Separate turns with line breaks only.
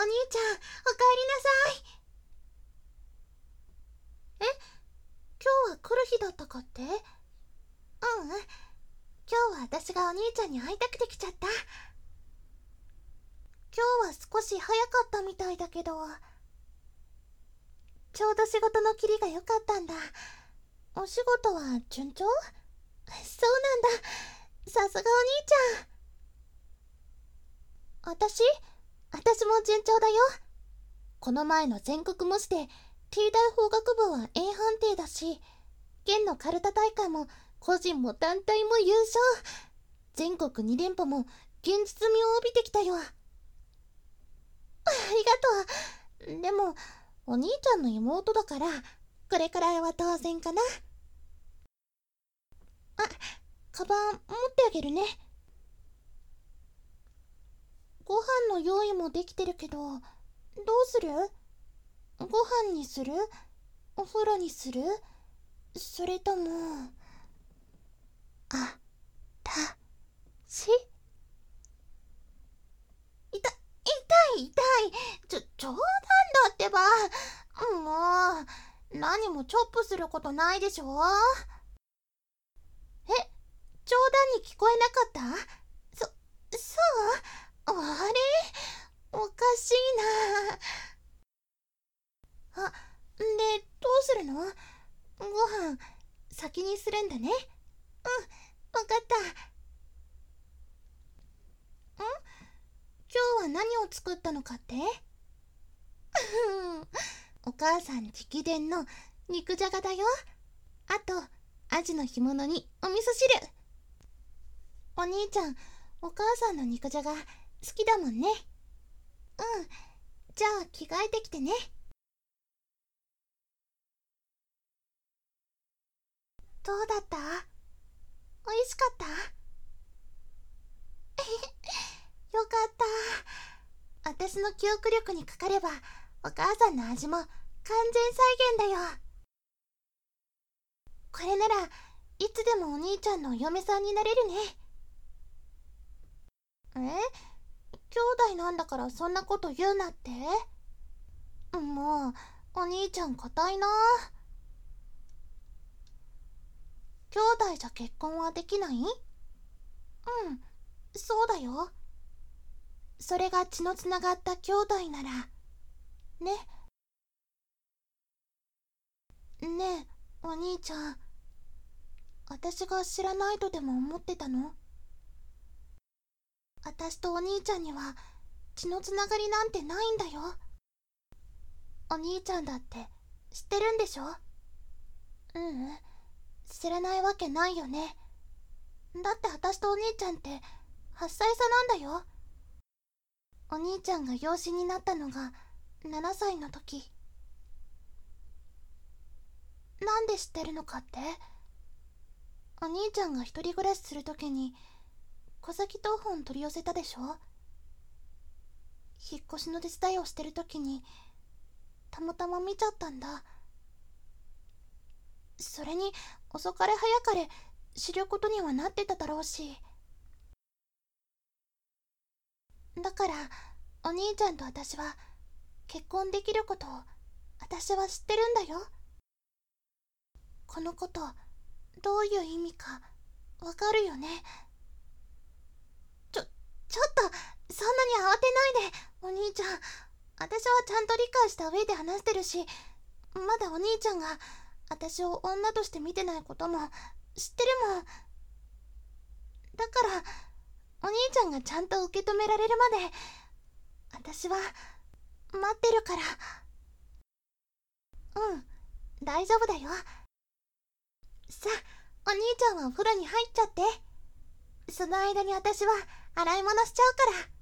兄ちゃん、おかえりなさい。え、今日は来る日だったかって？今日は私がお兄ちゃんに会いたくて来ちゃった。今日は少し早かったみたいだけど、ちょうど仕事のキリが良かったんだ。お仕事は順調？そうなんだ。さすがお兄ちゃん。私も順調だよ。この前の全国模試で T 大法学部は A 判定だし、県のカルタ大会も個人も団体も優勝。全国2連覇も現実味を帯びてきたよ。ありがとう。でもお兄ちゃんの妹だから、これくらいは当然かな。あ、カバン持ってあげるね。ご飯の用意もできてるけど、どうする？ご飯にする？お風呂にする？それとも、あ、た、し？痛い。冗談だってば。もう、何もチョップすることないでしょ。冗談に聞こえなかった？そう？あれ？おかしいな。で、どうするの？ご飯、先にするんだね。わかった。今日は何を作ったのかって？お母さん直伝の肉じゃがだよ。あと、アジの干物にお味噌汁。お兄ちゃん、お母さんの肉じゃが好きだもんね。じゃあ着替えてきてね。どうだった？おいしかった？よかった。私の記憶力にかかれば、お母さんの味も完全再現だよ。これならいつでもお兄ちゃんのお嫁さんになれるね。兄弟なんだからそんなこと言うなって。もう、お兄ちゃん固いな。兄弟じゃ結婚はできない？そうだよ。それが血のつながった兄弟ならね。ねえ、お兄ちゃん、私が知らないとでも思ってたの？私とお兄ちゃんには血のつながりなんてないんだよ。お兄ちゃんだって知ってるんでしょ？知らないわけないよね。だって私とお兄ちゃんって8歳差なんだよ。お兄ちゃんが養子になったのが7歳の時。なんで知ってるのかって？お兄ちゃんが一人暮らしする時に戸籍謄本取り寄せたでしょ。引っ越しの手伝いをしてる時にたまたま見ちゃったんだ。それに遅かれ早かれ知ることにはなってただろうし。だからお兄ちゃんと私は結婚できることを私は知ってるんだよ。このことどういう意味かわかるよね？ちょっと、そんなに慌てないで、お兄ちゃん。私はちゃんと理解した上で話してるし、まだお兄ちゃんが私を女として見てないことも知ってるもん。だからお兄ちゃんがちゃんと受け止められるまで私は待ってるから。大丈夫だよ。さあ、お兄ちゃんはお風呂に入っちゃって。その間に私は洗い物しちゃうから。